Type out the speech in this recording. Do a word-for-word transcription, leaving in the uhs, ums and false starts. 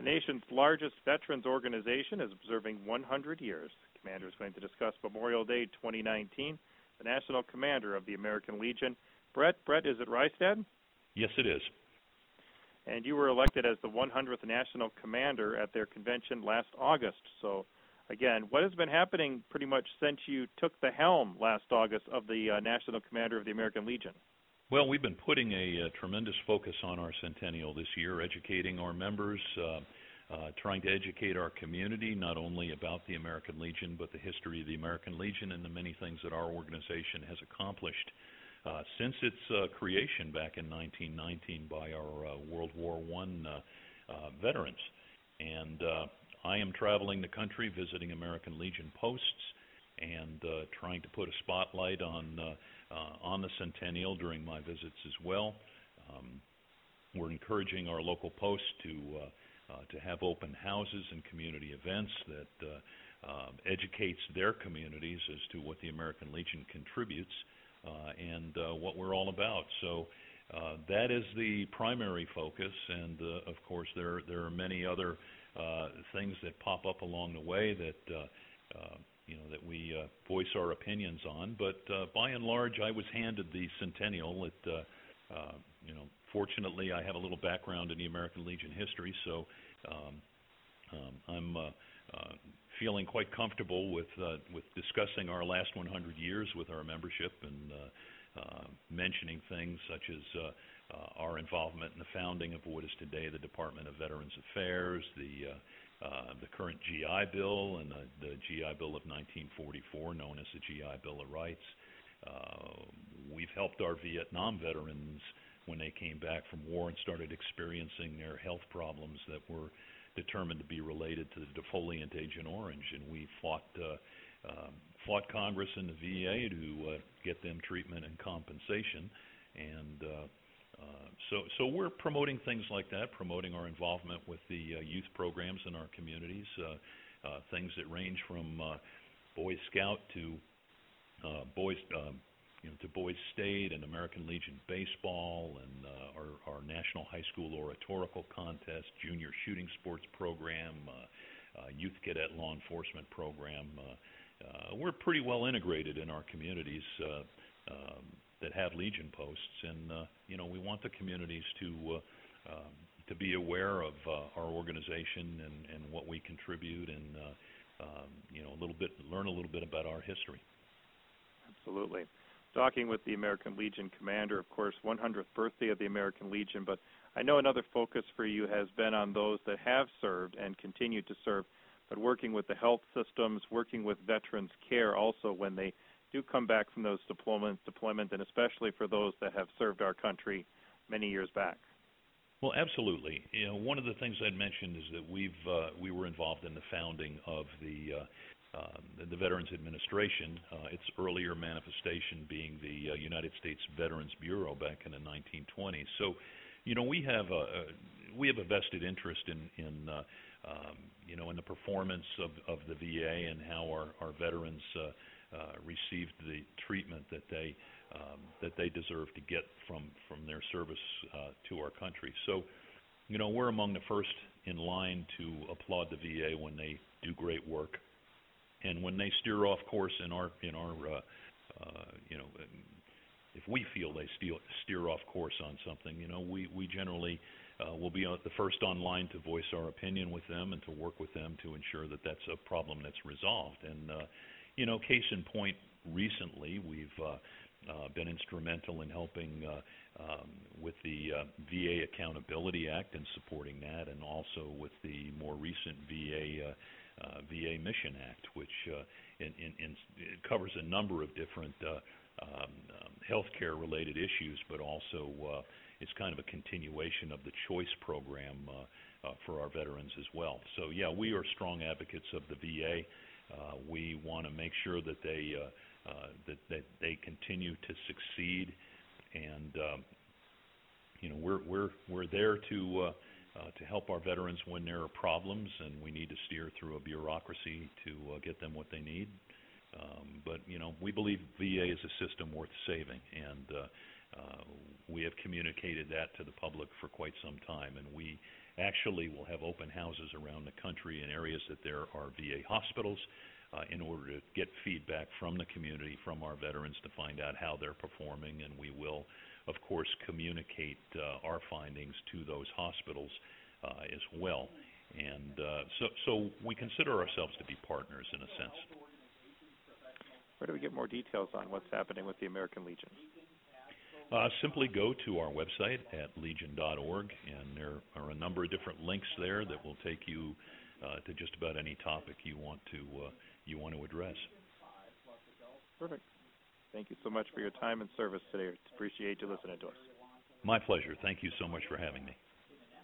nation's largest veterans organization is observing one hundred years. The commander is going to discuss Memorial Day twenty nineteen, the National Commander of the American Legion. Brett, Brett, is it Rystad? Yes, it is. And you were elected as the one hundredth National Commander at their convention last August. So, again, what has been happening pretty much since you took the helm last August of the uh, National Commander of the American Legion? Well, we've been putting a, a tremendous focus on our centennial this year, educating our members, uh, uh, trying to educate our community not only about the American Legion, but the history of the American Legion and the many things that our organization has accomplished uh, since its uh, creation back in nineteen nineteen by our uh, World War One uh, uh, veterans. And uh, I am traveling the country, visiting American Legion posts, and uh, trying to put a spotlight on uh, uh, on the centennial during my visits as well. Um, we're encouraging our local posts to uh, uh, to have open houses and community events that uh, uh, educates their communities as to what the American Legion contributes uh, and uh, what we're all about. So uh, that is the primary focus, and uh, of course there there are many other uh, things that pop up along the way that uh, uh, you know, that we uh, voice our opinions on. But uh, by and large, I was handed the centennial. It, uh, uh, you know, fortunately, I have a little background in the American Legion history, so um, um, I'm uh, uh, feeling quite comfortable with uh, with discussing our last one hundred years with our membership and uh, uh, mentioning things such as uh, uh, our involvement in the founding of what is today the Department of Veterans Affairs, the uh, Uh, the current G I Bill and the, the G I Bill of nineteen forty-four, known as the G I Bill of Rights. Uh, we've helped our Vietnam veterans when they came back from war and started experiencing their health problems that were determined to be related to the defoliant Agent Orange, and we fought uh, uh, fought Congress and the V A to uh, get them treatment and compensation, and uh, Uh, so, so we're promoting things like that, promoting our involvement with the uh, youth programs in our communities, uh, uh, things that range from uh, Boy Scout to uh, Boys, um, you know, to Boys State and American Legion baseball, and uh, our, our National High School Oratorical Contest, Junior Shooting Sports Program, uh, uh, Youth Cadet Law Enforcement Program. Uh, uh, we're pretty well integrated in our communities. Uh, um, that have Legion posts, and uh, you know, we want the communities to uh, um, to be aware of uh, our organization and, and what we contribute, and uh, um, you know, a little bit, learn a little bit about our history. Absolutely. Talking with the American Legion commander, of course, one hundredth birthday of the American Legion, but I know another focus for you has been on those that have served and continue to serve, but working with the health systems, working with veterans care also when they do come back from those deployments, deployment, and especially for those that have served our country many years back. Well, absolutely. You know, one of the things I'd mentioned is that we've uh, we were involved in the founding of the uh, uh, the Veterans Administration. Uh, its earlier manifestation being the uh, United States Veterans Bureau back in the nineteen twenties. So, you know, we have a, a we have a vested interest in in uh, um, you know in the performance of, of the V A and how our our veterans Uh, Uh, received the treatment that they um, that they deserve to get from from their service uh, to our country. So, you know, we're among the first in line to applaud the V A when they do great work, and when they steer off course in our in our uh, uh, you know, if we feel they steer steer off course on something, you know, we we generally uh, will be the first online to voice our opinion with them and to work with them to ensure that that's a problem that's resolved. And uh, You know, case in point, recently we've uh, uh, been instrumental in helping uh, um, with the uh, V A Accountability Act and supporting that, and also with the more recent V A uh, uh, V A Mission Act, which uh, in, in, in, it covers a number of different uh, um, um, healthcare related issues, but also uh, it's kind of a continuation of the CHOICE program uh, uh, for our veterans as well. So yeah, we are strong advocates of the V A. Uh, we want to make sure that they uh, uh, that, that they continue to succeed, and um, you know, we're we're we're there to uh, uh, to help our veterans when there are problems, and we need to steer through a bureaucracy to uh, get them what they need. Um, but you know, we believe V A is a system worth saving, and uh, uh, we have communicated that to the public for quite some time, and we actually will have open houses around the country in areas that there are V A hospitals uh, in order to get feedback from the community, from our veterans, to find out how they're performing. And we will, of course, communicate uh, our findings to those hospitals uh, as well. And uh, so, so we consider ourselves to be partners in a sense. Where do we get more details on what's happening with the American Legion? Uh, simply go to our website at legion dot org, and there are a number of different links there that will take you uh, to just about any topic you want to uh, you want to address. Perfect. Thank you so much for your time and service today. Appreciate you listening to us. My pleasure. Thank you so much for having me.